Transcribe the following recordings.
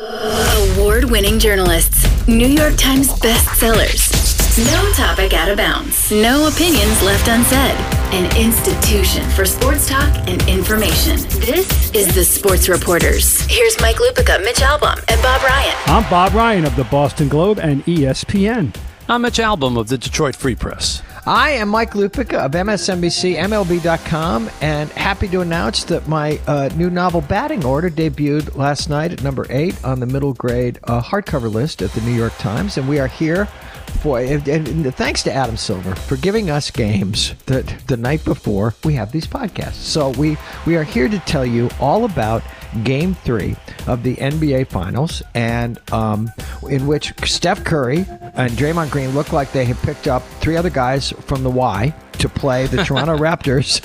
Award-winning journalists, New York Times bestsellers. No topic out of bounds. No opinions left unsaid. An institution for sports talk and information. This is the Sports Reporters. Here's Mike Lupica, Mitch Albom, and Bob Ryan. I'm Bob Ryan of the Boston Globe and ESPN. I'm Mitch Albom of the Detroit Free Press. I am Mike Lupica of MSNBC, MLB.com, and happy to announce that my new novel, Batting Order, debuted last night at number 8 on the middle grade hardcover list at the New York Times. And we are here for, and thanks to Adam Silver for giving us games that the night before we have these podcasts. So we are here to tell you all about Game 3 of the NBA Finals, and in which Steph Curry and Draymond Green look like they have picked up 3 other guys from the Y to play the Toronto Raptors.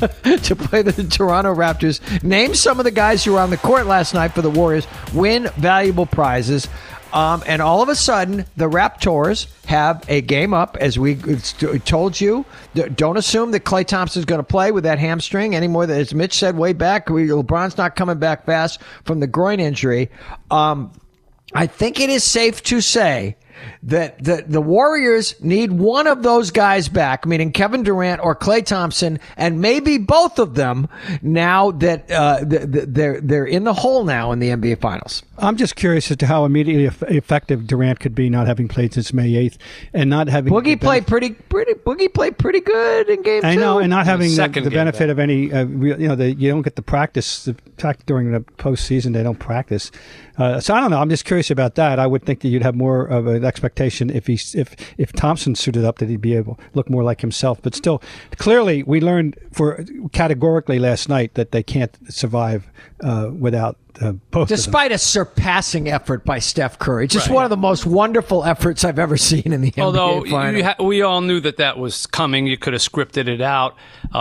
Name some of the guys who were on the court last night for the Warriors. Win valuable prizes. And all of a sudden, the Raptors have a game up, as we told you. Don't assume that Klay Thompson's going to play with that hamstring anymore. As Mitch said way back, LeBron's not coming back fast from the groin injury. I think it is safe to say that the Warriors need one of those guys back, meaning Kevin Durant or Klay Thompson, and maybe both of them, now that they're in the hole now in the NBA Finals. I'm just curious as to how immediately effective Durant could be, not having played since May 8th, and not having Boogie played pretty good in Game 2. I know, and not having the benefit of any. You don't get the practice during the postseason. They don't practice, so I don't know. I'm just curious about that. I would think that you'd have more of an expectation if Thompson suited up, that he'd be able to look more like himself. But still, clearly, we learned categorically last night that they can't survive without both. Despite a surpassing effort by Steph Curry, just one of the most wonderful efforts I've ever seen in the NBA Finals. Although we all knew that was coming, you could have scripted it out.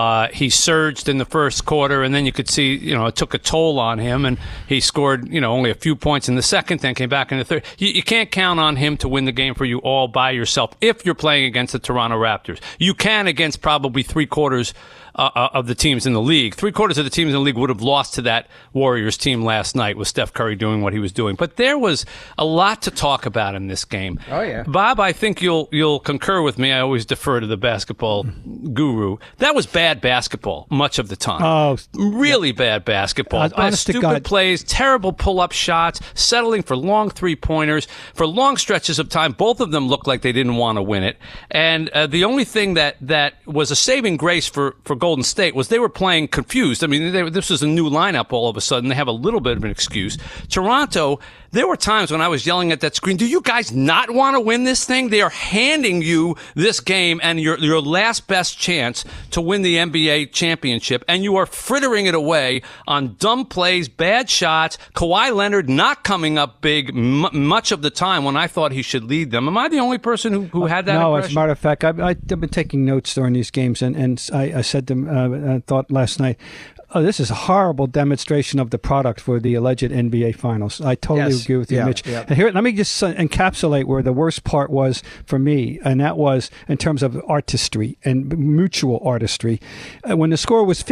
He surged in the first quarter, and then you could see, it took a toll on him, and he scored, only a few points in the second, then came back in the third. You can't count on him to win the game for you all by yourself if you're playing against the Toronto Raptors. You can against probably three-quarters of the teams in the league. Three-quarters of the teams in the league would have lost to that Warriors team last night with Steph Curry doing what he was doing. But there was a lot to talk about in this game. Oh, yeah. Bob, I think you'll concur with me. I always defer to the basketball guru. That was bad basketball much of the time. Oh, really bad basketball. Stupid plays, terrible pull-up shots, settling for long three-pointers. For long stretches of time, both of them looked like they didn't want to win it. And the only thing that was a saving grace for Golden State was they were playing confused. I mean, this was a new lineup all of a sudden. They have a little bit of an excuse. Toronto, there were times when I was yelling at that screen, do you guys not want to win this thing? They are handing you this game and your last best chance to win the NBA championship, and you are frittering it away on dumb plays, bad shots, Kawhi Leonard not coming up big much of the time when I thought he should lead them. Am I the only person who had that No, impression? as a matter of fact, I've been taking notes during these games, and I said to I thought last night, this is a horrible demonstration of the product for the alleged NBA Finals. I totally agree with you, Mitch. Yeah. And here, let me just encapsulate where the worst part was for me, and that was in terms of artistry and mutual artistry. When the score was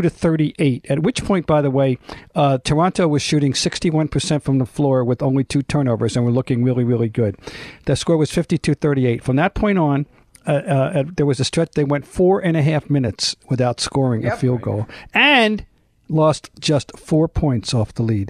52-38, at which point, by the way, Toronto was shooting 61% from the floor with only 2 turnovers and were looking really, really good. The score was 52-38. From that point on, there was a stretch they went 4.5 minutes without scoring a field goal and lost just 4 points off the lead.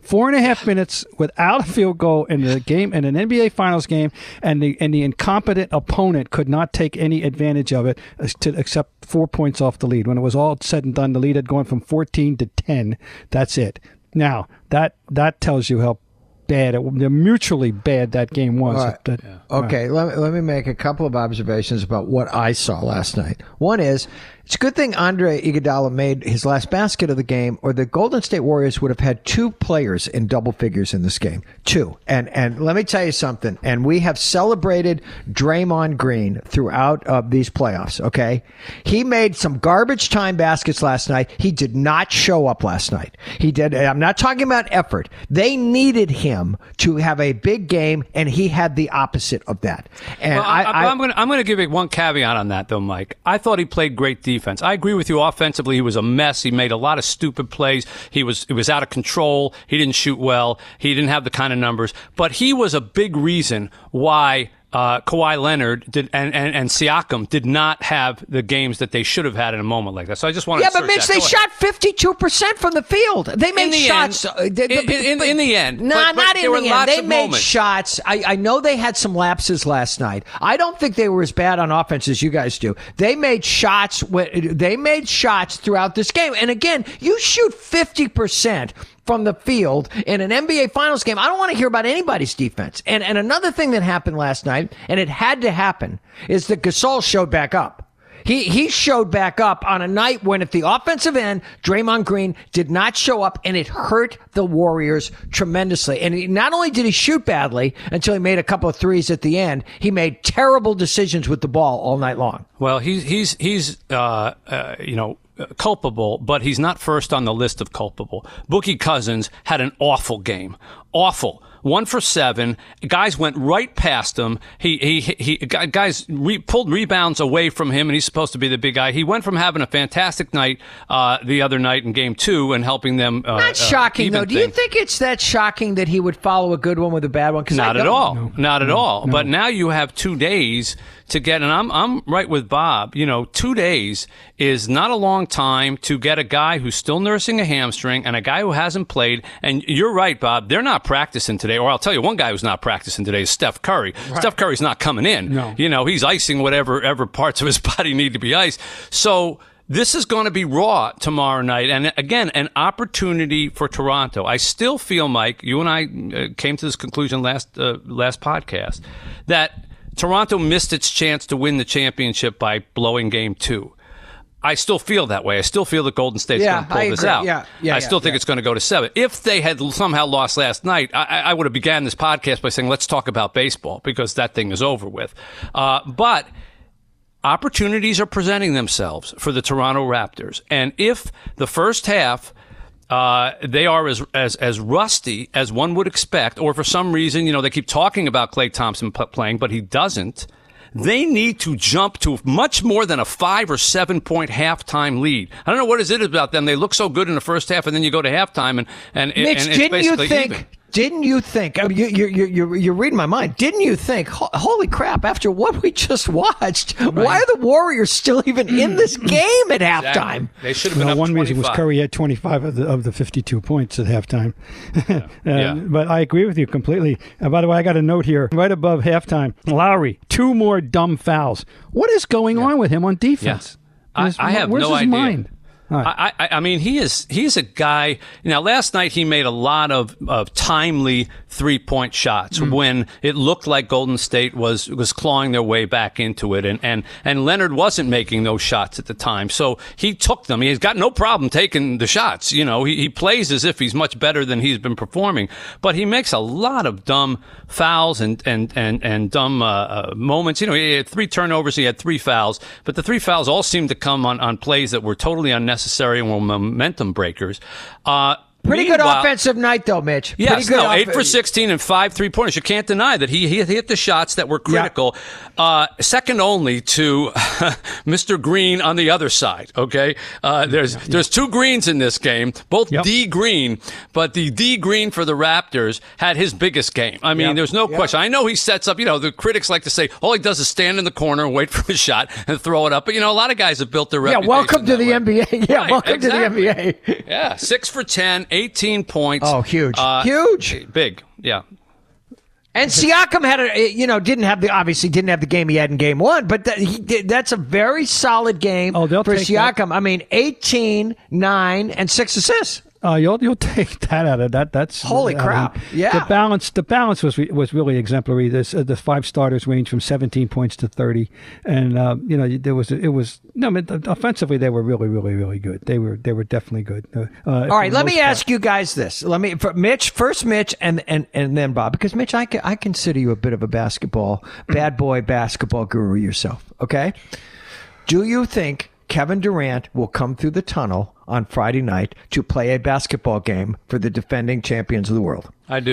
4.5 minutes without a field goal in the game, in an NBA Finals game, and the incompetent opponent could not take any advantage of it except 4 points off the lead. When it was all said and done, the lead had gone from 14 to 10. That's it. Now that tells you how bad, mutually bad that game was. Right. Okay, let me make a couple of observations about what I saw last night. One is, it's a good thing Andre Iguodala made his last basket of the game, or the Golden State Warriors would have had 2 players in double figures in this game. 2. And let me tell you something, and we have celebrated Draymond Green throughout these playoffs, okay? He made some garbage time baskets last night. He did not show up last night. He did. I'm not talking about effort. They needed him to have a big game, and he had the opposite of that. And I'm going to give it one caveat on that, though, Mike. I thought he played great defense defense. I agree with you. Offensively, he was a mess. He made a lot of stupid plays. It was out of control. He didn't shoot well. He didn't have the kind of numbers. But he was a big reason why Kawhi Leonard and Siakam did not have the games that they should have had in a moment like that. So I just wanted to but Mitch, they shot 52% from the field. They made shots. In the end. Not in the end. They made shots. I know they had some lapses last night. I don't think they were as bad on offense as you guys do. They made shots. They made shots throughout this game. And again, you shoot 50% from the field in an NBA Finals game. I don't want to hear about anybody's defense. And another thing that happened last night, and it had to happen, is that Gasol showed back up. He showed back up on a night when at the offensive end, Draymond Green did not show up, and it hurt the Warriors tremendously. And not only did he shoot badly until he made a couple of threes at the end, he made terrible decisions with the ball all night long. Well, he's culpable, but he's not first on the list of culpable. Boogie Cousins had an awful game. Awful. 1 for 7. Guys went right past him. Guys pulled rebounds away from him, and he's supposed to be the big guy. He went from having a fantastic night the other night in Game 2 and helping them. Not shocking, though. Do you think it's that shocking that he would follow a good one with a bad one? Not at all. No. Not at all. No. But now you have 2 days to get, and I'm right with Bob. 2 days is not a long time to get a guy who's still nursing a hamstring and a guy who hasn't played. And you're right, Bob. They're not practicing today. Or I'll tell you, one guy who's not practicing today is Steph Curry. Right. Steph Curry's not coming in. No. He's icing whatever parts of his body need to be iced. So this is going to be raw tomorrow night. And again, an opportunity for Toronto. I still feel, Mike, you and I came to this conclusion last podcast, that Toronto missed its chance to win the championship by blowing Game 2. I still feel that way. I still feel that Golden State's going to pull this out. I still think it's going to go to 7. If they had somehow lost last night, I would have began this podcast by saying, let's talk about baseball, because that thing is over with. But opportunities are presenting themselves for the Toronto Raptors. And if the first half they are as rusty as one would expect, or for some reason, they keep talking about Klay Thompson playing, but he doesn't. They need to jump to much more than a 5 or 7 point halftime lead. I don't know what is it about them. They look so good in the first half, and then you go to halftime, and Mitch, it's basically even. Didn't you think? I mean, you're reading my mind. Didn't you think? Holy crap! After what we just watched, why are the Warriors still even in this game at halftime? They should have been up 25. One reason was Curry had 25 of the 52 points at halftime. But I agree with you completely. By the way, I got a note here right above halftime. Lowry, 2 more dumb fouls. What is going on with him on defense? I have no idea. Where's his mind? Right. I mean, he's a guy. Last night he made a lot of timely 3-point shots when it looked like Golden State was clawing their way back into it, and Leonard wasn't making those shots at the time, so he took them. He's got no problem taking the shots. He plays as if he's much better than he's been performing, but he makes a lot of dumb fouls and dumb moments. He had 3 turnovers, he had 3 fouls, but the 3 fouls all seemed to come on plays that were totally unnecessary and were momentum breakers. Pretty good offensive night, though, Mitch. Yes, 8 for 16 and 5 3-pointers. You can't deny that he hit the shots that were critical. Yeah. Second only to Mr. Green on the other side. Okay, there's 2 Greens in this game, both D Green, but the D Green for the Raptors had his biggest game. I mean, there's no question. I know he sets up. The critics like to say all he does is stand in the corner and wait for a shot and throw it up. But a lot of guys have built their reputation. Welcome to the NBA. Welcome to the NBA. Yeah, 6 for 10. 18 points. Oh, huge. Huge. Big. Yeah. And Siakam had didn't have the game he had in Game 1, but that's a very solid game for Siakam. That. I mean, 18, 9, and 6 assists. You'll take that out of that. That's holy crap! The balance was really exemplary. The 5 starters range from 17 points to 30, and offensively they were really, really, really good. They were definitely good. All right, let me ask you guys this. Mitch, and then Bob, because Mitch, I consider you a bit of a bad boy basketball guru yourself. Okay, do you think Kevin Durant will come through the tunnel on Friday night to play a basketball game for the defending champions of the world? I do.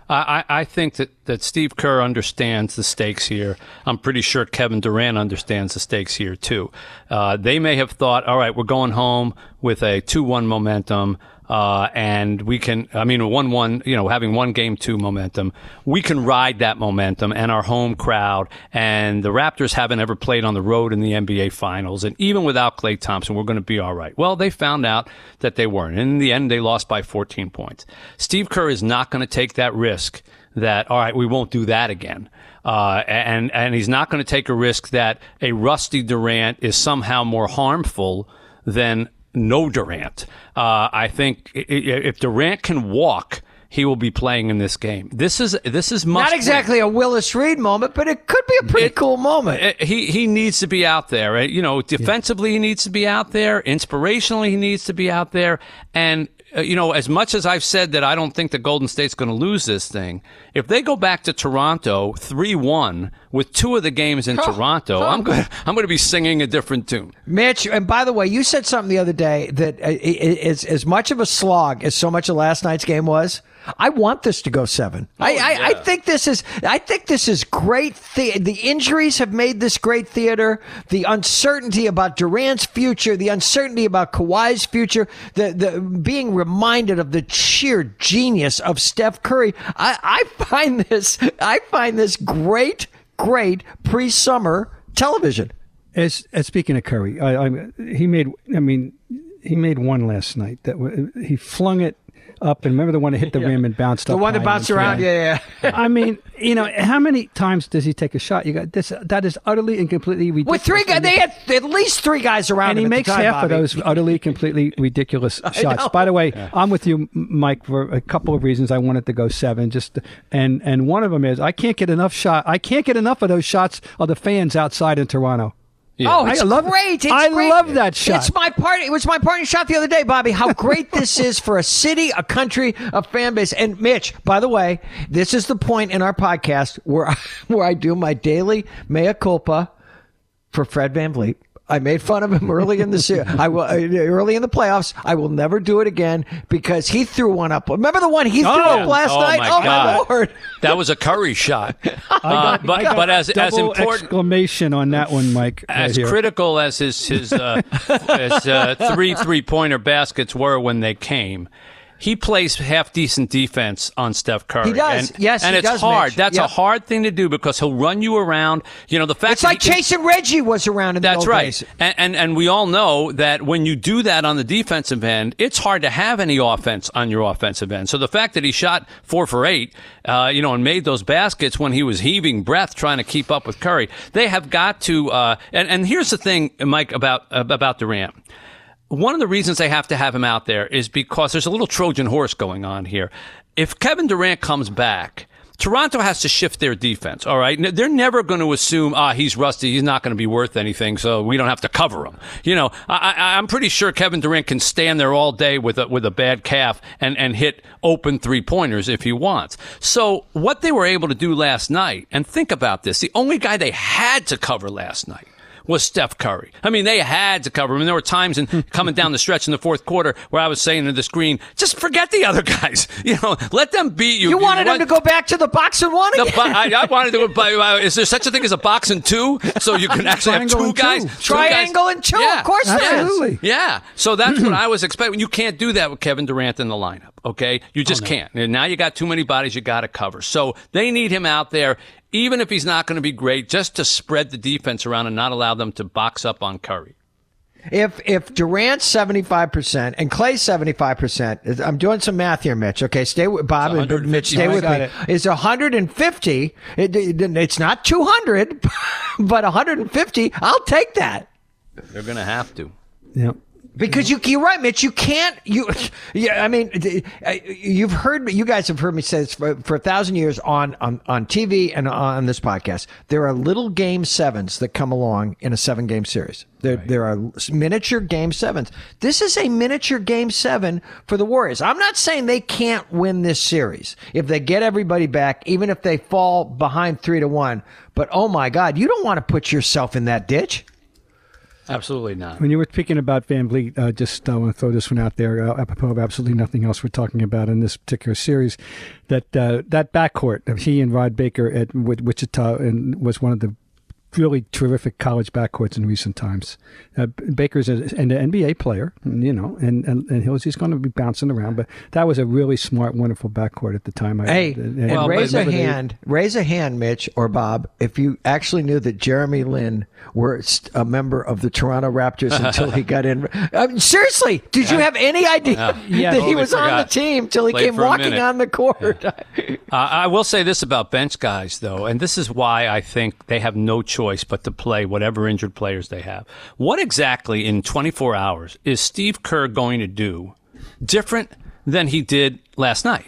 I think that Steve Kerr understands the stakes here. I'm pretty sure Kevin Durant understands the stakes here, too. They may have thought, all right, we're going home with a 2-1 momentum. And we can, 1-1, having 1 game 2 momentum, we can ride that momentum and our home crowd. And the Raptors haven't ever played on the road in the NBA Finals. And even without Klay Thompson, we're going to be all right. Well, they found out that they weren't. And in the end, they lost by 14 points. Steve Kerr is not going to take that risk that, all right, we won't do that again. And he's not going to take a risk that a rusty Durant is somehow more harmful than no Durant. I think if Durant can walk, he will be playing in this game. This is not exactly a Willis Reed moment, but it could be a pretty cool moment. He needs to be out there. Right? Defensively, he needs to be out there. Inspirationally, he needs to be out there. And as much as I've said that I don't think that Golden State's going to lose this thing, if they go back to Toronto 3-1 with 2 of the games in Toronto, I'm going to be singing a different tune. Mitch, and by the way, you said something the other day that is as much of a slog as so much of last night's game was. I want this to go 7. I think this is great. The injuries have made this great theater. The uncertainty about Durant's future, the uncertainty about Kawhi's future, the being reminded of the sheer genius of Steph Curry. I find this great pre-summer television. As speaking of Curry, he made 1 last night that he flung it up, and remember the one that hit the rim and bounced up. The one that bounced around, yeah. I mean, how many times does he take a shot? You got this. That is utterly and completely ridiculous. With 3 guys, they had at least 3 guys around and him. And he makes half of those utterly, completely ridiculous shots. By the way, I'm with you, Mike, for a couple of reasons. I wanted to go 7. And one of them is I can't get enough of those shots of the fans outside in Toronto. Yeah. Oh, it's great. I love that shot. It was my party shot the other day, Bobby. How great this is for a city, a country, a fan base. And Mitch, by the way, this is the point in our podcast where I do my daily mea culpa for Fred VanVleet. I made fun of him early in the series. Early in the playoffs. I will never do it again because he threw one up. Remember the one he threw up last night? My Lord! That was a Curry shot. But as important exclamation on that one, Mike. As critical as his 3 3-pointer baskets were when they came. He plays half decent defense on Steph Curry. He does. And it's hard. Mitch. That's a hard thing to do because he'll run you around. The fact it's like Chase and Reggie was around in the old days. That's right. And we all know that when you do that on the defensive end, it's hard to have any offense on your offensive end. So the fact that he shot 4 for 8, and made those baskets when he was heaving breath trying to keep up with Curry, they have got to. And here's the thing, Mike, about Durant. One of the reasons they have to have him out there is because there's a little Trojan horse going on here. If Kevin Durant comes back, Toronto has to shift their defense, all right? They're never going to assume, he's rusty, he's not going to be worth anything, so we don't have to cover him. I'm pretty sure Kevin Durant can stand there all day with a bad calf and hit open 3-pointers if he wants. So what they were able to do last night, and think about this, the only guy they had to cover last night was Steph Curry. I mean, they had to cover him. And there were times coming down the stretch in the fourth quarter where I was saying to the screen, just forget the other guys. Let them beat you. You wanted him to go back to the boxing one again? I wanted to go. Is there such a thing as a boxing 2? So you can actually have 2 guys? Triangle and 2, yeah, of course absolutely. There is. Yeah. So that's what I was expecting. You can't do that with Kevin Durant in the lineup, okay? You just can't. And now you got too many bodies you got to cover. So they need him out there, even if he's not going to be great, just to spread the defense around and not allow them to box up on Curry. If Durant's 75% and Clay's 75%, I'm doing some math here, Mitch. Okay, stay with Bob and Mitch. Stay with me. It's 150. It's not 200, but 150. I'll take that. They're going to have to. Yep. Because you're right, Mitch. You can't. You've heard. You guys have heard me say this for 1,000 years on TV and on this podcast. There are little game 7s that come along in a 7-game series. There are miniature game 7s. This is a miniature game 7 for the Warriors. I'm not saying they can't win this series if they get everybody back, even if they fall behind 3-1. But oh my God, you don't want to put yourself in that ditch. Absolutely not. When you were speaking about Van Vliet, just I want to throw this one out there, apropos of absolutely nothing else we're talking about in this particular series, that backcourt of he and Rod Baker at Wichita and was one of the really terrific college backcourts in recent times. Baker's an NBA player, and he's going to be bouncing around, but that was a really smart, wonderful backcourt at the time. Raise a hand, Mitch or Bob, if you actually knew that Jeremy Lin was a member of the Toronto Raptors until he got in. I mean, seriously, did you have any idea that he was on the team till he came walking on the court? I will say this about bench guys, though, and this is why I think they have no choice but to play whatever injured players they have. What exactly in 24 hours is Steve Kerr going to do different than he did last night?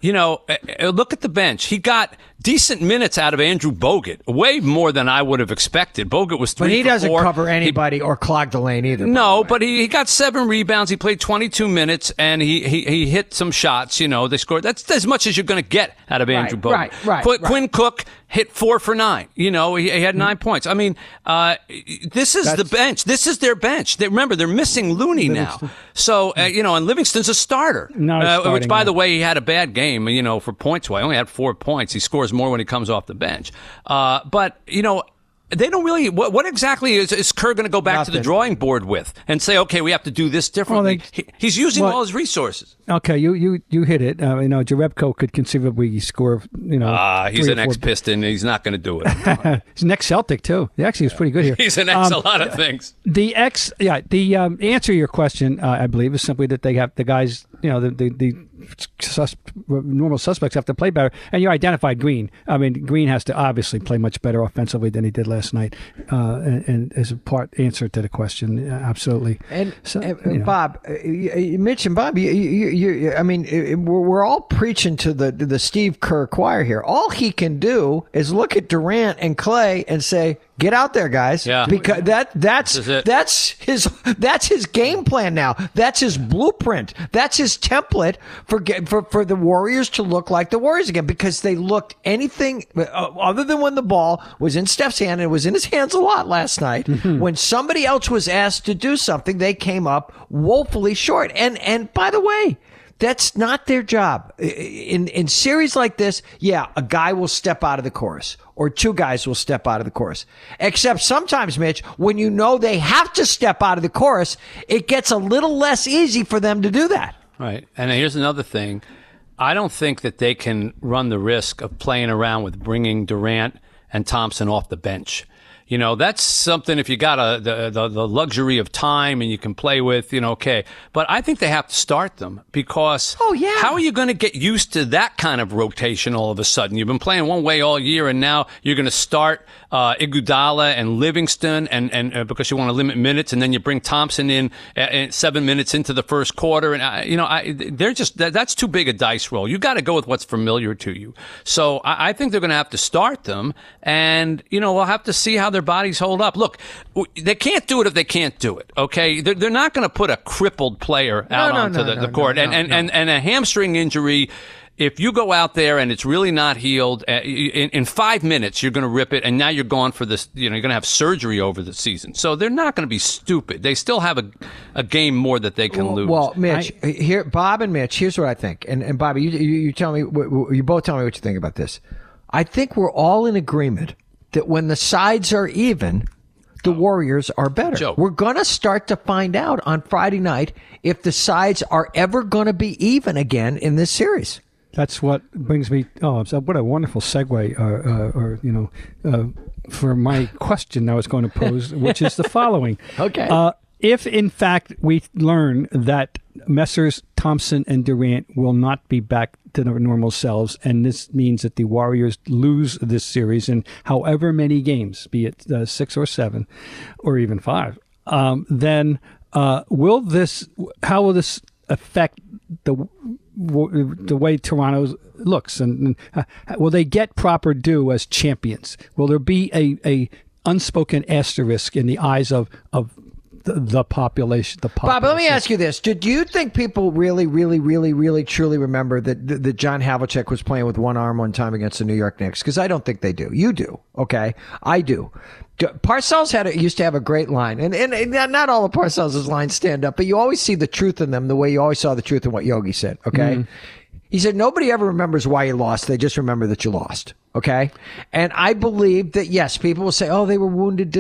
Look at the bench. He got decent minutes out of Andrew Bogut, way more than I would have expected. Bogut was 3 for 4. But he doesn't cover anybody or clog the lane either. No, but he got 7 rebounds. He played 22 minutes, and he hit some shots. They scored. That's as much as you're going to get out of Andrew Bogut. Right. Quinn Cook hit 4 for 9. He had 9 points. I mean, this is the bench. This is their bench. Remember, they're missing Looney now. So, and Livingston's a starter. Which, by the way, he had a bad game, for points. Well, he only had 4 points. He scores more when he comes off the bench. But they don't really. What exactly is Kerr going to go back to the drawing board with and say, okay, we have to do this differently? He's using all his resources. Okay, you hit it. Jerebko could conceivably score. He's an ex-Piston. He's not going to do it. He's an ex-Celtic too. He actually was pretty good here. He's an ex a lot of things. The answer to your question, I believe, is simply that they have the guys. The normal suspects have to play better. And you identified Green. I mean, Green has to obviously play much better offensively than he did last night. And as a part answer to the question, absolutely. And Bob, you mentioned Bob. We're all preaching to the Steve Kerr choir here. All he can do is look at Durant and Clay and say, "Get out there, guys!" Yeah. Because that's his game plan now. That's his blueprint. That's his template for the Warriors to look like the Warriors again, because they looked anything other than when the ball was in Steph's hand, and it was in his hands a lot last night. Mm-hmm. When somebody else was asked to do something, they came up woefully short. And by the way, that's not their job. In series like this, a guy will step out of the chorus, or 2 guys will step out of the chorus. Except sometimes, Mitch, when they have to step out of the chorus, it gets a little less easy for them to do that. Right. And here's another thing. I don't think that they can run the risk of playing around with bringing Durant and Thompson off the bench. That's something if you got the luxury of time and you can play with, okay. But I think they have to start them because how are you going to get used to that kind of rotation all of a sudden? You've been playing one way all year, and now you're going to start Iguodala and Livingston and because you want to limit minutes, and then you bring Thompson in 7 minutes into the first quarter. And, they're just that's too big a dice roll. You got to go with what's familiar to you. So I think they're going to have to start them, and, we'll have to see how their bodies hold up. Look, they can't do it if they can't do it. Okay, they're not going to put a crippled player out onto the court, and a hamstring injury. If you go out there and it's really not healed, in 5 minutes you're going to rip it, and now you're gone for this. You're going to have surgery over the season. So they're not going to be stupid. They still have a game more that they can lose. Well, Mitch, here, Bob and Mitch. Here's what I think, and Bobby, you tell me. You both tell me what you think about this. I think we're all in agreement that when the sides are even, the Warriors are better. Joe. We're going to start to find out on Friday night if the sides are ever going to be even again in this series. That's what brings me. Oh, what a wonderful segue, for my question I was going to pose, which is the following. Okay. If in fact we learn that Messrs. Thompson and Durant will not be back to their normal selves, and this means that the Warriors lose this series in however many games, be it 6 or 7 or even 5, then how will this affect the way Toronto looks, and will they get proper due as champions? Will there be a unspoken asterisk in the eyes of the population. Bob, let me ask you this: do you think people really, truly remember that John Havlicek was playing with one arm one time against the New York Knicks? Because I don't think they do. You do, okay? I do. Parcells used to have a great line, and not all of Parcells' lines stand up, but you always see the truth in them the way you always saw the truth in what Yogi said, okay? Mm-hmm. He said, nobody ever remembers why you lost. They just remember that you lost, okay? And I believe that, yes, people will say, oh, they were wounded,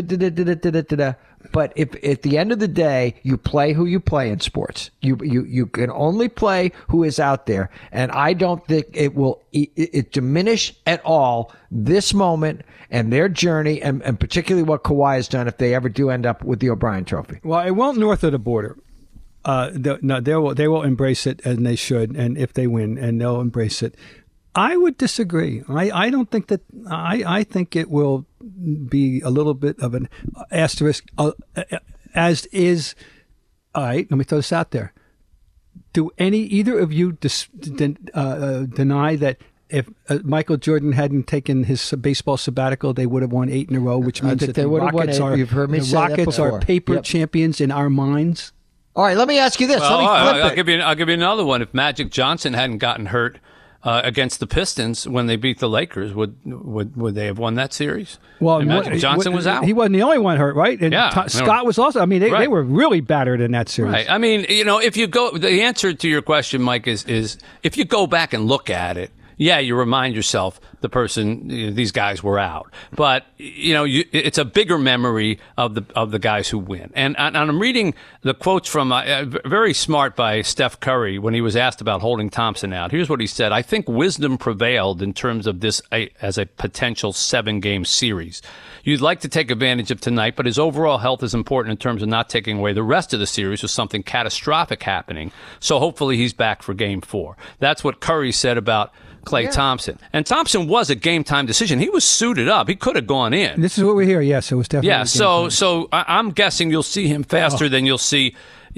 but if at the end of the day, you play who you play in sports. You can only play who is out there. And I don't think it will diminish at all this moment and their journey, and particularly what Kawhi has done if they ever do end up with the O'Brien Trophy. Well, it won't north of the border. They will embrace it, and they should. And if they win, and they'll embrace it. I would disagree. I don't think that. I think it will be a little bit of an asterisk, as is. All right, let me throw this out there. Do either of you deny that if Michael Jordan hadn't taken his baseball sabbatical, they would have won 8 in a row, which means that the Rockets are, you've heard me say that Rockets are paper champions in our minds? All right, let me ask you this. Well, I'll give you another one. If Magic Johnson hadn't gotten hurt against the Pistons when they beat the Lakers, would they have won that series? Well, Magic Johnson was out. He wasn't the only one hurt, right? And yeah, Scott was also. I mean, they were really battered in that series. Right. I mean, if you go, the answer to your question, Mike, is if you go back and look at it. Yeah, you remind yourself the person, these guys were out, but it's a bigger memory of the guys who win. And I'm reading the quotes from very smart by Steph Curry when he was asked about holding Thompson out. Here's what he said: "I think wisdom prevailed in terms of this as a potential 7-game series. You'd like to take advantage of tonight, but his overall health is important in terms of not taking away the rest of the series with something catastrophic happening. So hopefully he's back for Game 4." That's what Curry said about Klay Thompson. And Thompson was a game-time decision. He was suited up. He could have gone in. This is what we hear. Yes, it was definitely. Yeah, so I'm guessing you'll see him faster than you'll see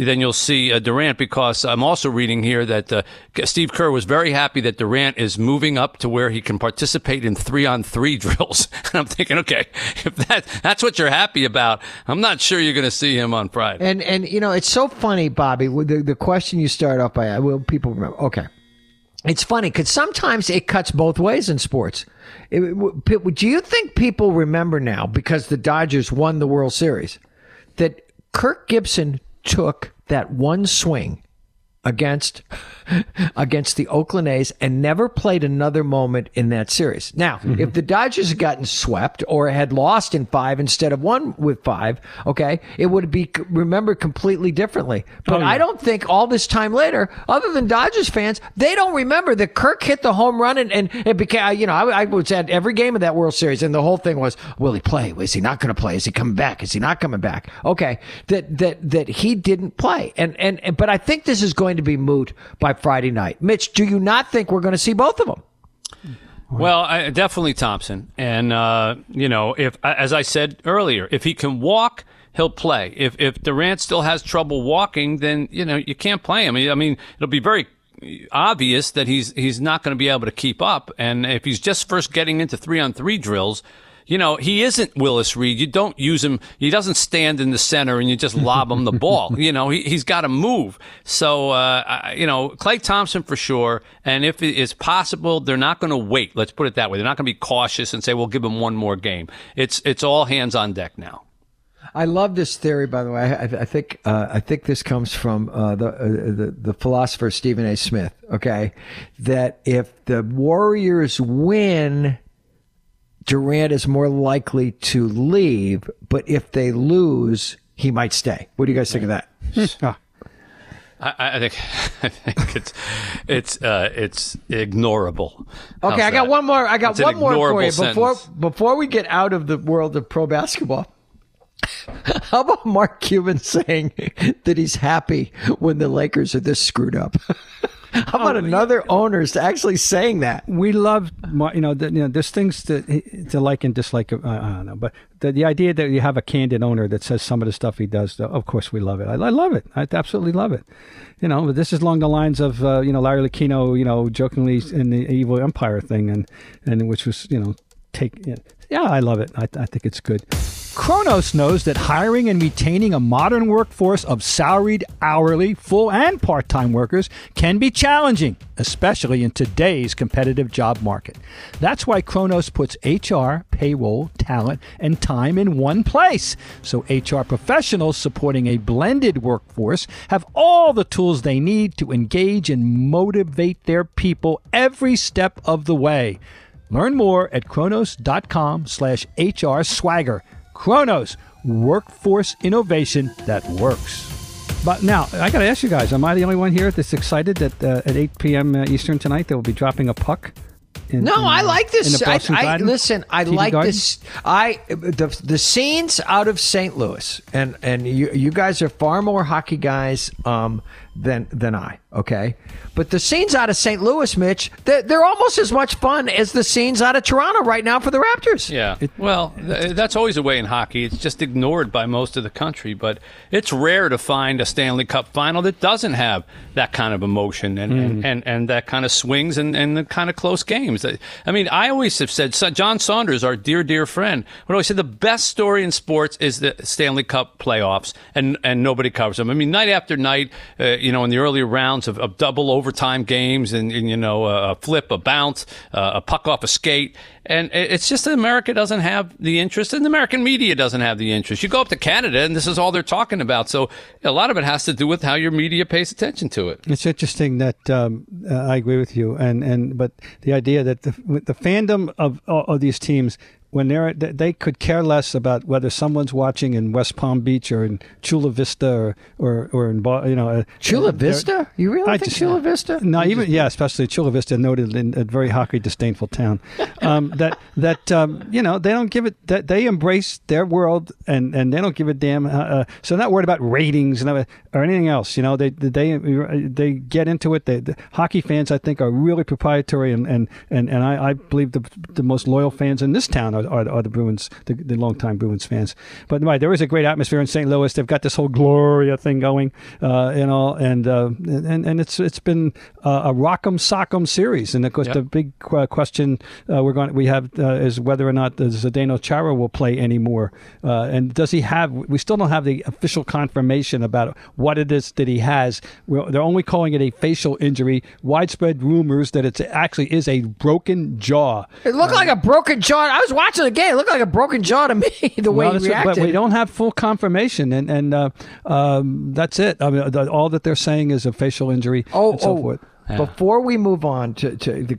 Durant, because I'm also reading here that Steve Kerr was very happy that Durant is moving up to where he can participate in 3-on-3 drills. And I'm thinking, okay, if that's what you're happy about, I'm not sure you're going to see him on Friday. And it's so funny, Bobby, the question you start off by, will people remember? Okay. It's funny because sometimes it cuts both ways in sports. Do you think people remember now, because the Dodgers won the World Series, that Kirk Gibson took that one swing against the Oakland A's and never played another moment in that series? Now, if the Dodgers had gotten swept or had lost in 5 instead of won with 5, okay, it would be remembered completely differently. But I don't think all this time later, other than Dodgers fans, they don't remember that Kirk hit the home run and it became, I was at every game of that World Series, and the whole thing was, will he play? Is he not going to play? Is he coming back? Is he not coming back? Okay, that he didn't play. But I think this is going to be moot by Friday night. Mitch, do you not think we're going to see both of them? Well, definitely Thompson. And, if, as I said earlier, if he can walk, he'll play. If Durant still has trouble walking, then, you can't play him. I mean, it'll be very obvious that he's not going to be able to keep up. And if he's just first getting into 3-on-3 drills, he isn't Willis Reed. You don't use him. He doesn't stand in the center and you just lob him the ball. He's got to move. So, Klay Thompson for sure. And if it is possible, they're not going to wait. Let's put it that way. They're not going to be cautious and say, we'll give him one more game. It's all hands on deck now. I love this theory, by the way. I think this comes from the philosopher Stephen A. Smith. Okay, that if the Warriors win, Durant is more likely to leave, but if they lose, he might stay. What do you guys think of that? I think it's ignorable. Okay, I got one more. For you before we get out of the world of pro basketball. How about Mark Cuban saying that he's happy when the Lakers are this screwed up? How about another owners actually saying that? We love, there's things to like and dislike. I don't know, but the idea that you have a candid owner that says some of the stuff he does, of course we love it. I love it. I absolutely love it. But this is along the lines of, Larry Lucchino, jokingly in the Evil Empire thing, and which was, I love it. I think it's good. Kronos knows that hiring and retaining a modern workforce of salaried, hourly, full, and part-time workers can be challenging, especially in today's competitive job market. That's why Kronos puts HR, payroll, talent, and time in one place. So HR professionals supporting a blended workforce have all the tools they need to engage and motivate their people every step of the way. Learn more at kronos.com/HR swagger. Kronos, workforce innovation that works. But now, I got to ask you guys, am I the only one here that's excited that at 8 p.m. Eastern tonight they will be dropping a puck? I like this. Listen, I like Garden? This. The scenes out of St. Louis, and you guys are far more hockey guys than I. Okay, but the scenes out of St. Louis, Mitch, they're almost as much fun as the scenes out of Toronto right now for the Raptors. Yeah, that's always the way in hockey. It's just ignored by most of the country, but it's rare to find a Stanley Cup final that doesn't have that kind of emotion and that kind of swings and the kind of close games. I mean, I always have said, John Saunders, our dear friend, would always say the best story in sports is the Stanley Cup playoffs, and nobody covers them. I mean, night after night, in the earlier rounds of double overtime games and a flip, a bounce, a puck off a skate. And it's just that America doesn't have the interest, and the American media doesn't have the interest. You go up to Canada, and this is all they're talking about. So a lot of it has to do with how your media pays attention to it. It's interesting that I agree with you, but the idea that the fandom of these teams, when they could care less about whether someone's watching in West Palm Beach or in Chula Vista or in Chula Vista. You really think Chula Vista? No, especially Chula Vista, noted in a very hockey disdainful town. They don't give it. That they embrace their world and they don't give a damn. So they're not worried about ratings or anything else. They get into it. The hockey fans, I think, are really proprietary and I believe the most loyal fans in this town are the Bruins, the longtime Bruins fans. But there is a great atmosphere in St. Louis. They've got this whole Gloria thing going, and it's been a rock'em sock'em series. And of course, the big question we have is whether or not Zdeno Chara will play anymore. And does he have? We still don't have the official confirmation about what it is that he has. They're only calling it a facial injury. Widespread rumors that it actually is a broken jaw. It looked like a broken jaw. I was watching the game. It looked like a broken jaw to me, the way he reacted. But we don't have full confirmation, and that's it. I mean, all that they're saying is a facial injury and so forth. Yeah. Before we move on to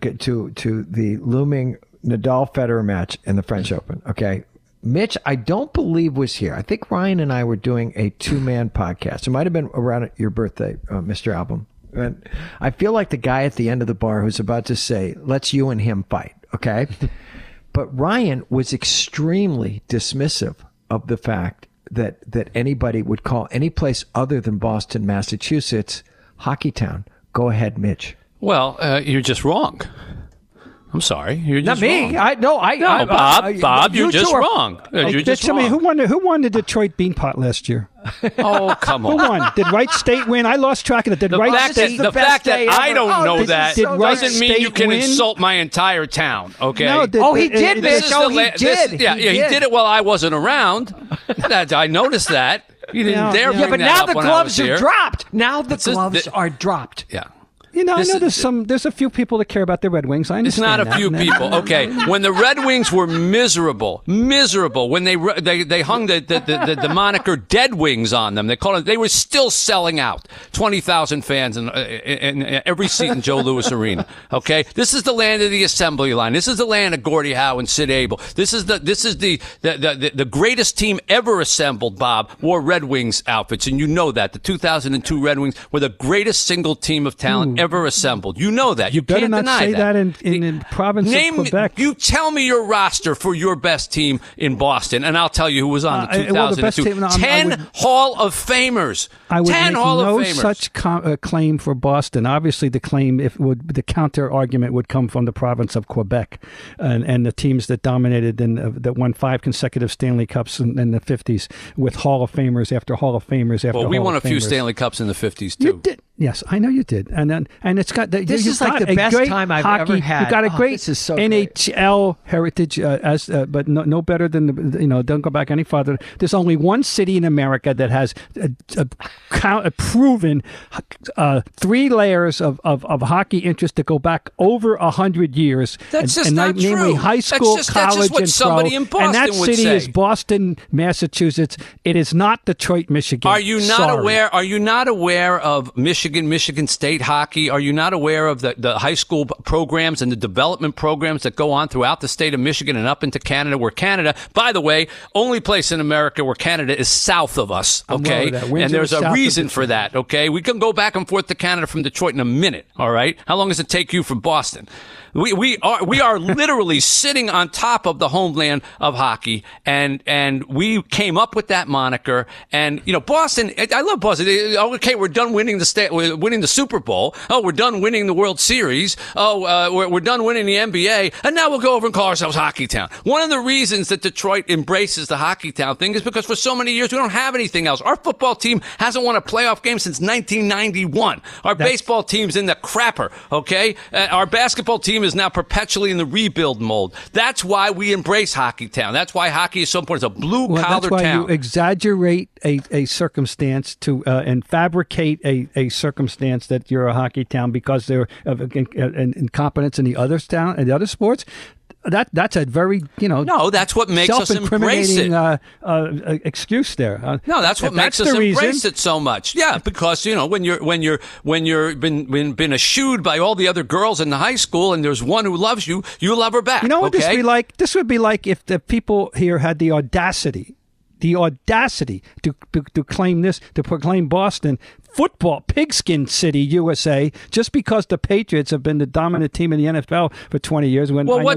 the looming Nadal-Federer match in the French Open, okay, Mitch, I don't believe was here. I think Ryan and I were doing a two-man podcast. It might have been around your birthday, Mr. Album. And I feel like the guy at the end of the bar who's about to say, let's you and him fight, okay? But Ryan was extremely dismissive of the fact that anybody would call any place other than Boston, Massachusetts, Hockey Town. Go ahead, Mitch. Well, you're just wrong. I'm sorry. You're just not me. Wrong. Bob, you're just wrong. You're just wrong. Who won the Detroit Beanpot last year? Oh, come on. Who won? Did Wright State win? I lost track of it. The fact that I don't know that doesn't mean you can insult my entire town, okay? No, he did, Mitch. He did. He did it while I wasn't around. I noticed that. You didn't dare bring that up. But now the gloves are dropped. Now the gloves are dropped. Yeah. I know there's a few people that care about the Red Wings. I understand. It's not a few people. Okay, when the Red Wings were miserable, when they hung the moniker Dead Wings on them, they were still selling out. 20,000 fans in every seat in Joe Louis Arena. Okay, this is the land of the assembly line. This is the land of Gordie Howe and Sid Abel. This is the greatest team ever assembled. Bob wore Red Wings outfits, and you know that the 2002 Red Wings were the greatest single team of talent ever assembled. You know that. You better can't not deny say that in the province of Quebec. You tell me your roster for your best team in Boston, and I'll tell you who was on the 2002. 10 Hall of Famers. I would 10 make Hall no of Famers. such claim for Boston. Obviously, the claim, the counter argument would come from the province of Quebec and the teams that dominated and that won 5 consecutive Stanley Cups in the 50s with Hall of Famers after Hall of Famers after Hall of Famers. Well, we won a few Stanley Cups in the 50s, too. You did. Yes, I know you did, and it's got. This is like the best time I've ever had. You got a great this is so NHL heritage, but no better than Don't go back any farther. There's only one city in America that has a proven 3 layers of hockey interest that go back over 100 years. That's just not true. Namely, high school, that's college, what and somebody pro. in Boston and that would city say. is Boston, Massachusetts. It is not Detroit, Michigan. Are you not aware? Are you not aware of Michigan State hockey? Are you not aware of the high school programs and the development programs that go on throughout the state of Michigan and up into Canada? Where Canada, by the way, only place in America where Canada is south of us. Okay, and there's a reason for that. Okay, we can go back and forth to Canada from Detroit in a minute. All right, how long does it take you from Boston? We are literally sitting on top of the homeland of hockey, and we came up with that moniker. And Boston, I love Boston. Okay, we're done winning we're winning the Super Bowl. Oh, we're done winning the World Series. Oh, we're done winning the NBA, and now we'll go over and call ourselves Hockey Town. One of the reasons that Detroit embraces the Hockey Town thing is because for so many years we don't have anything else. Our football team hasn't won a playoff game since 1991. Our baseball team's in the crapper. Okay, our basketball team is now perpetually in the rebuild mode. That's why we embrace Hockey Town. That's why hockey is so important. It's a blue-collar town. That's why you exaggerate a circumstance and fabricate a circumstance that you're a hockey town because they're of incompetence in the other town and the other sports. That's a very no. That's what makes us embrace it. Excuse there. No, that's what makes us embrace it so much. Yeah, because when you're been eschewed by all the other girls in the high school, and there's one who loves you, you love her back. You know what this would be like? This would be like if the people here had the audacity to claim this, to proclaim Boston football pigskin city USA, just because the Patriots have been the dominant team in the NFL for 20 years. What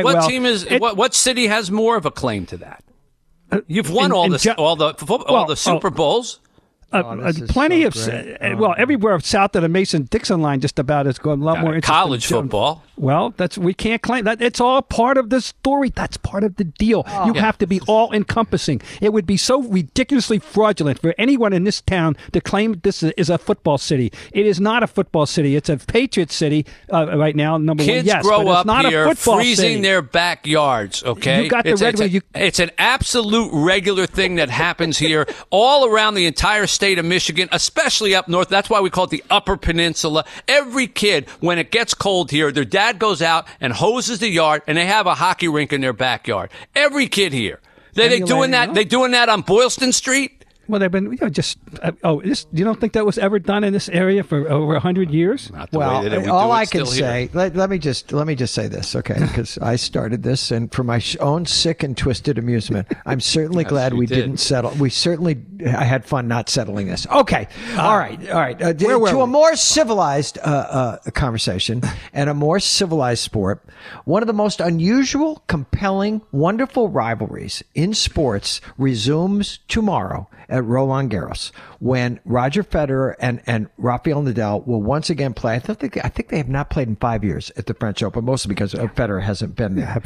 city has more of a claim to that? You've won all the Super Bowls. Plenty of everywhere south of the Mason-Dixon line, just about has gone a lot more interesting. College football. Well, we can't claim that. It's all part of the story. That's part of the deal. You have to be all-encompassing. It would be so ridiculously fraudulent for anyone in this town to claim this is a football city. It is not a football city. It's a Patriot city right now. Number one, yes, kids grow up not here a football freezing city. Their backyards. Okay, you got the it's an absolute regular thing that happens here all around the entire state of Michigan, especially up north. That's why we call it the Upper Peninsula. Every kid, when it gets cold here, their dad goes out and hoses the yard, and they have a hockey rink in their backyard. Every kid here. They doing that. They doing that on Boylston Street. Well, they've been you don't think that was ever done in this area for over 100 years? All I can say, let me just say this, okay? Because I started this, and for my own sick and twisted amusement, I'm certainly glad we didn't settle. I had fun not settling this. Okay, all right. To a more civilized conversation and a more civilized sport, one of the most unusual, compelling, wonderful rivalries in sports resumes tomorrow at Roland Garros, when Roger Federer and Rafael Nadal will once again play. I think they have not played in 5 years at the French Open, mostly because Federer hasn't been there.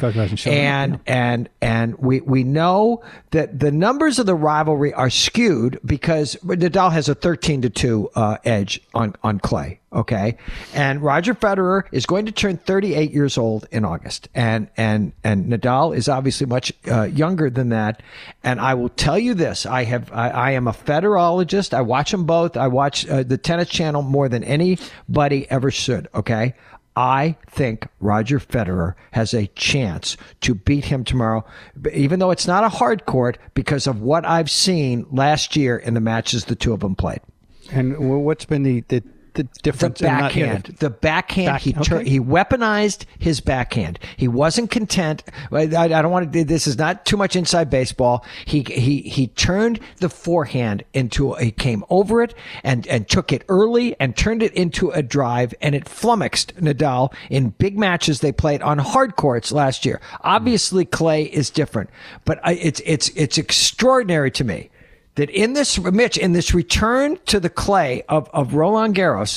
And we know that the numbers of the rivalry are skewed because Nadal has a 13-2 edge on clay. Okay. And Roger Federer is going to turn 38 years old in August. And Nadal is obviously much younger than that. And I will tell you this. I am a Federologist. I watch them both. I watch the Tennis Channel more than anybody ever should. Okay. I think Roger Federer has a chance to beat him tomorrow, even though it's not a hard court, because of what I've seen last year in the matches the two of them played. And what's been the difference? The backhand. He weaponized his backhand. He wasn't content. I don't want to. This is not too much inside baseball. He turned the forehand into. He came over it and took it early and turned it into a drive, and it flummoxed Nadal in big matches they played on hard courts last year. Obviously, clay is different, but it's extraordinary to me that in this return to the clay of Roland Garros,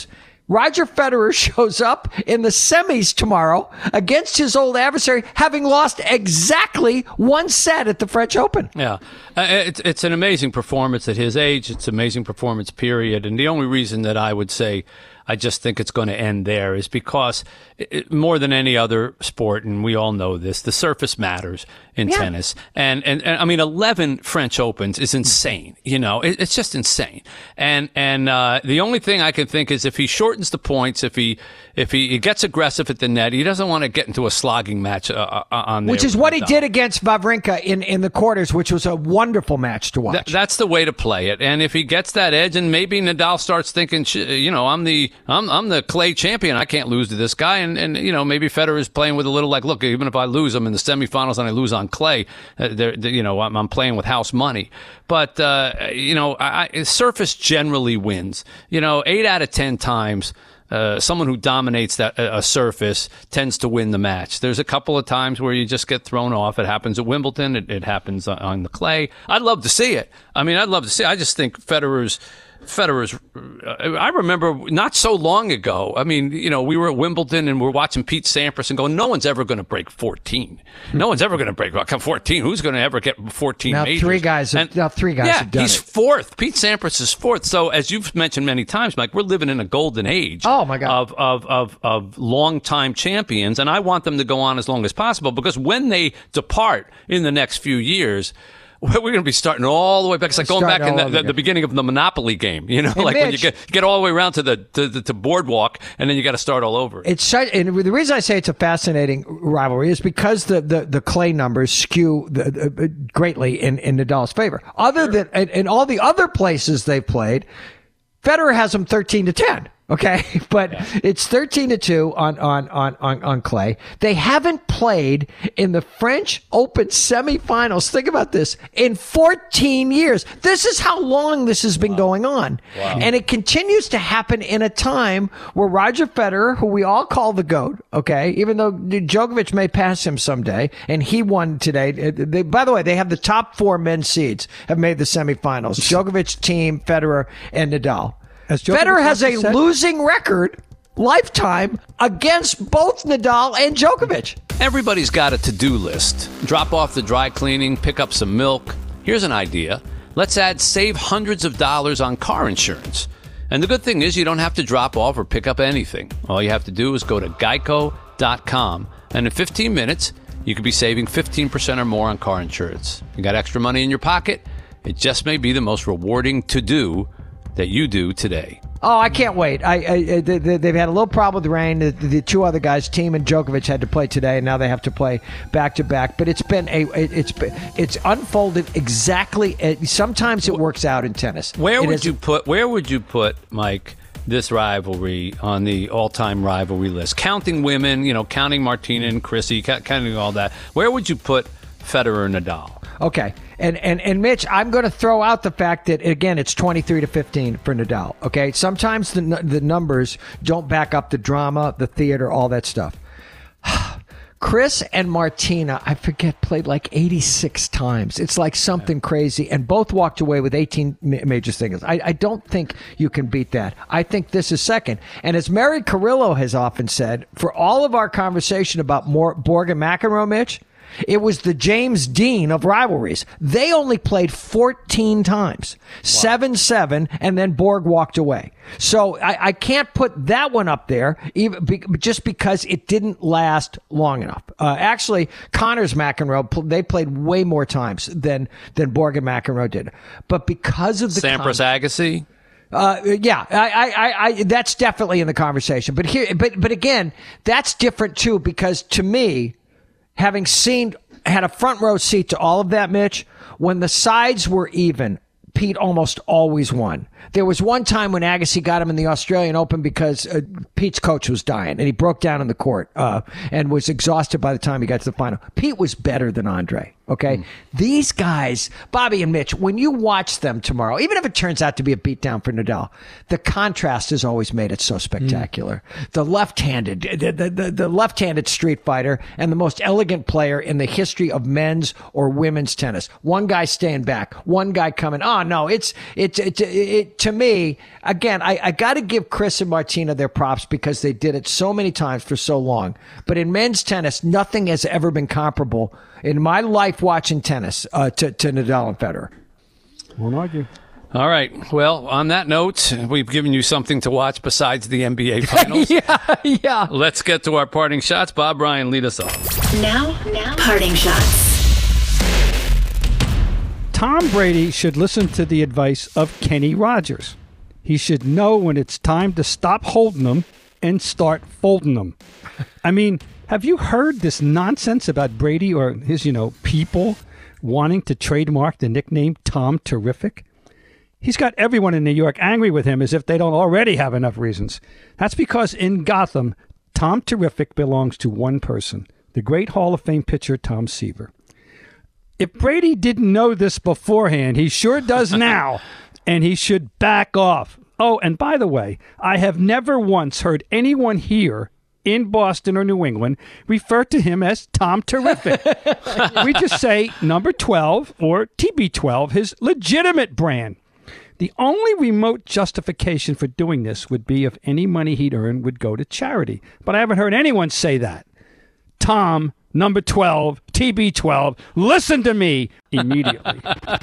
Roger Federer shows up in the semis tomorrow against his old adversary, having lost exactly one set at the French Open. Yeah, it's an amazing performance at his age. It's an amazing performance, period. And the only reason that I would say I just think it's going to end there is because more than any other sport, and we all know this, the surface matters in tennis. And I mean, 11 French Opens is insane. You know, it's just insane. And the only thing I can think is if he shortens the points, if he gets aggressive at the net, he doesn't want to get into a slogging match on there. Which is what he did against Wawrinka in the quarters, which was a wonderful match to watch. That's the way to play it. And if he gets that edge, and maybe Nadal starts thinking, you know, I'm the clay champion. I can't lose to this guy. And you know, maybe Federer is playing with a little like, look, even if I lose, I'm in the semifinals and I lose on clay. You know, I'm playing with house money. But you know, surface generally wins. You know, 8 out of 10 times. Someone who dominates a surface tends to win the match. There's a couple of times where you just get thrown off. It happens at Wimbledon. It happens on the clay. I'd love to see it. I mean, I'd love to see it. I just think Federer's. I remember not so long ago. I mean, you know, we were at Wimbledon and we're watching Pete Sampras and going, no one's ever going to break 14. No one's ever going to break 14. Who's going to ever get 14 now majors? Three guys have done he's it. fourth. Pete Sampras is fourth. So as you've mentioned many times, Mike, we're living in a golden age. Oh my God. Of long-time champions, and I want them to go on as long as possible because when they depart in the next few years, we're going to be starting all the way back. It's like going back in the beginning of the Monopoly game, you know, and like Mitch, when you get all the way around to the boardwalk, and then you got to start all over. And the reason I say it's a fascinating rivalry is because the clay numbers skew greatly in Nadal's favor. Other than in all the other places they played, Federer has them 13-10. Okay, but it's 13-2 on clay. They haven't played in the French Open semifinals. Think about this, in 14 years. This is how long this has been going on. Wow. And it continues to happen in a time where Roger Federer, who we all call the GOAT, okay, even though Djokovic may pass him someday, and he won today. By the way, they have the top 4 men's seeds have made the semifinals. Djokovic, Thiem, Federer, and Nadal. Federer has a losing record lifetime against both Nadal and Djokovic. Everybody's got a to-do list. Drop off the dry cleaning, pick up some milk. Here's an idea. Let's save hundreds of dollars on car insurance. And the good thing is you don't have to drop off or pick up anything. All you have to do is go to geico.com, and in 15 minutes, you could be saving 15% or more on car insurance. You got extra money in your pocket? It just may be the most rewarding to-do that you do today. Oh, I can't wait. They've had a little problem with the rain. The 2 other guys, Thiem and Djokovic, had to play today, and now they have to play back to back. But it's unfolded exactly. Sometimes it works out in tennis. Where would you put, Mike, this rivalry on the all-time rivalry list? Counting women, you know, counting Martina and Chrissy, counting all that. Where would you put Federer and Nadal? Okay. And Mitch, I'm going to throw out the fact that, again, it's 23-15 for Nadal. Okay. Sometimes the numbers don't back up the drama, the theater, all that stuff. Chris and Martina, I forget, played like 86 times. It's like something crazy. And both walked away with 18 major singles. I don't think you can beat that. I think this is second. And as Mary Carrillo has often said, for all of our conversation about Borg and McEnroe, Mitch, it was the James Dean of rivalries. They only played 14 times, 7-7, and then Borg walked away. So I can't put that one up there just because it didn't last long enough. Actually, Connors McEnroe, they played way more times than Borg and McEnroe did. But because of the Sampras Agassi? Yeah, I that's definitely in the conversation. But again, that's different too, because to me, having had a front row seat to all of that, Mitch, when the sides were even, Pete almost always won. There was one time when Agassi got him in the Australian Open because Pete's coach was dying, and he broke down in the court and was exhausted by the time he got to the final. Pete was better than Andre. Okay? These guys, Bobby and Mitch, when you watch them tomorrow, even if it turns out to be a beatdown for Nadal, the contrast has always made it so spectacular. The left-handed, the left-handed street fighter and the most elegant player in the history of men's or women's tennis. One guy staying back, one guy coming. Oh, no, it to me, again, I got to give Chris and Martina their props because they did it so many times for so long. But in men's tennis, nothing has ever been comparable in my life watching tennis to Nadal and Federer. Won't argue. All right. Well, on that note, we've given you something to watch besides the NBA Finals. Yeah. Let's get to our parting shots. Bob Ryan, lead us off. Now, parting shots. Tom Brady should listen to the advice of Kenny Rogers. He should know when it's time to stop holding them and start folding them. I mean, have you heard this nonsense about Brady or his, people wanting to trademark the nickname Tom Terrific? He's got everyone in New York angry with him as if they don't already have enough reasons. That's because in Gotham, Tom Terrific belongs to one person, the great Hall of Fame pitcher Tom Seaver. If Brady didn't know this beforehand, he sure does now, and he should back off. Oh, and by the way, I have never once heard anyone here in Boston or New England refer to him as Tom Terrific. We just say number 12 or TB12, his legitimate brand. The only remote justification for doing this would be if any money he'd earn would go to charity. But I haven't heard anyone say that. Tom, number 12, TB12, listen to me immediately.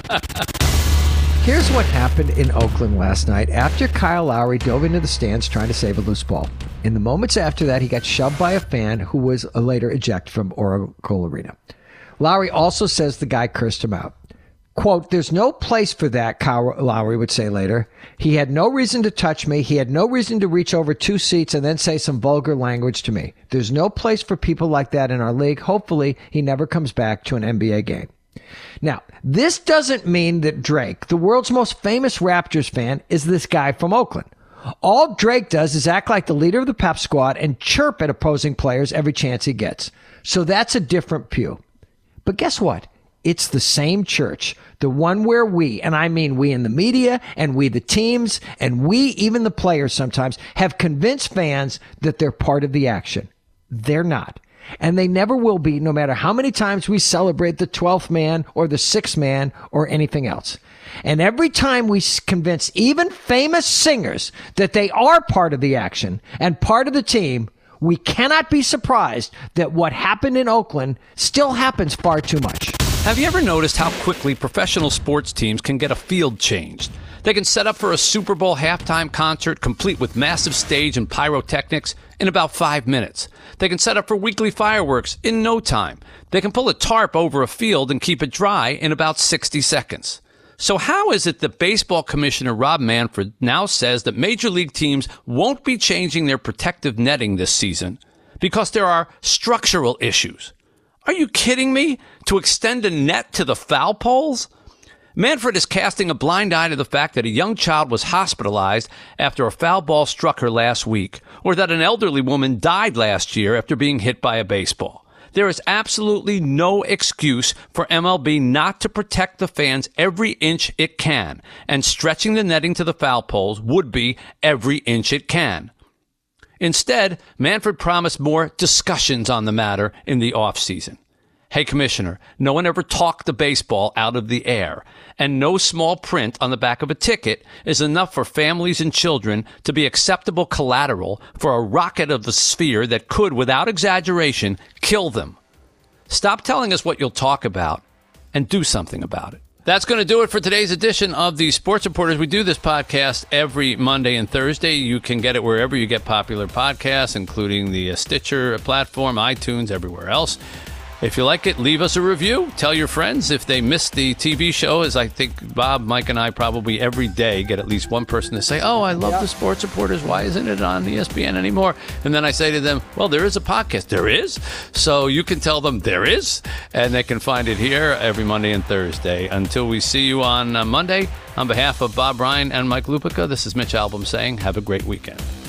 Here's what happened in Oakland last night after Kyle Lowry dove into the stands trying to save a loose ball. In the moments after that, he got shoved by a fan who was later ejected from Oracle Arena. Lowry also says the guy cursed him out. Quote, "There's no place for that," Kyle Lowry would say later. "He had no reason to touch me. He had no reason to reach over 2 seats and then say some vulgar language to me. There's no place for people like that in our league. Hopefully, he never comes back to an NBA game." Now, this doesn't mean that Drake, the world's most famous Raptors fan, is this guy from Oakland. All Drake does is act like the leader of the pep squad and chirp at opposing players every chance he gets. So that's a different pew. But guess what? It's the same church, the one where we, and I mean we in the media, and we the teams, and we, even the players sometimes, have convinced fans that they're part of the action. They're not. And they never will be, no matter how many times we celebrate the 12th man or the 6th man or anything else. And every time we convince even famous singers that they are part of the action and part of the team, we cannot be surprised that what happened in Oakland still happens far too much. Have you ever noticed how quickly professional sports teams can get a field changed? They can set up for a Super Bowl halftime concert complete with massive stage and pyrotechnics in about 5 minutes. They can set up for weekly fireworks in no time. They can pull a tarp over a field and keep it dry in about 60 seconds. So how is it that baseball commissioner Rob Manfred now says that major league teams won't be changing their protective netting this season because there are structural issues? Are you kidding me? To extend a net to the foul poles? Manfred is casting a blind eye to the fact that a young child was hospitalized after a foul ball struck her last week, or that an elderly woman died last year after being hit by a baseball. There is absolutely no excuse for MLB not to protect the fans every inch it can, and stretching the netting to the foul poles would be every inch it can. Instead, Manfred promised more discussions on the matter in the offseason. Hey, Commissioner, no one ever talked the baseball out of the air, and no small print on the back of a ticket is enough for families and children to be acceptable collateral for a rocket of the sphere that could, without exaggeration, kill them. Stop telling us what you'll talk about and do something about it. That's going to do it for today's edition of the Sports Reporters. We do this podcast every Monday and Thursday. You can get it wherever you get popular podcasts, including the Stitcher platform, iTunes, everywhere else. If you like it, leave us a review. Tell your friends if they missed the TV show, as I think Bob, Mike, and I probably every day get at least one person to say, "Oh, I love the Sports Reporters. Why isn't it on ESPN anymore?" And then I say to them, "Well, there is a podcast." There is. So you can tell them there is, and they can find it here every Monday and Thursday. Until we see you on Monday, on behalf of Bob Ryan and Mike Lupica, this is Mitch Albom saying have a great weekend.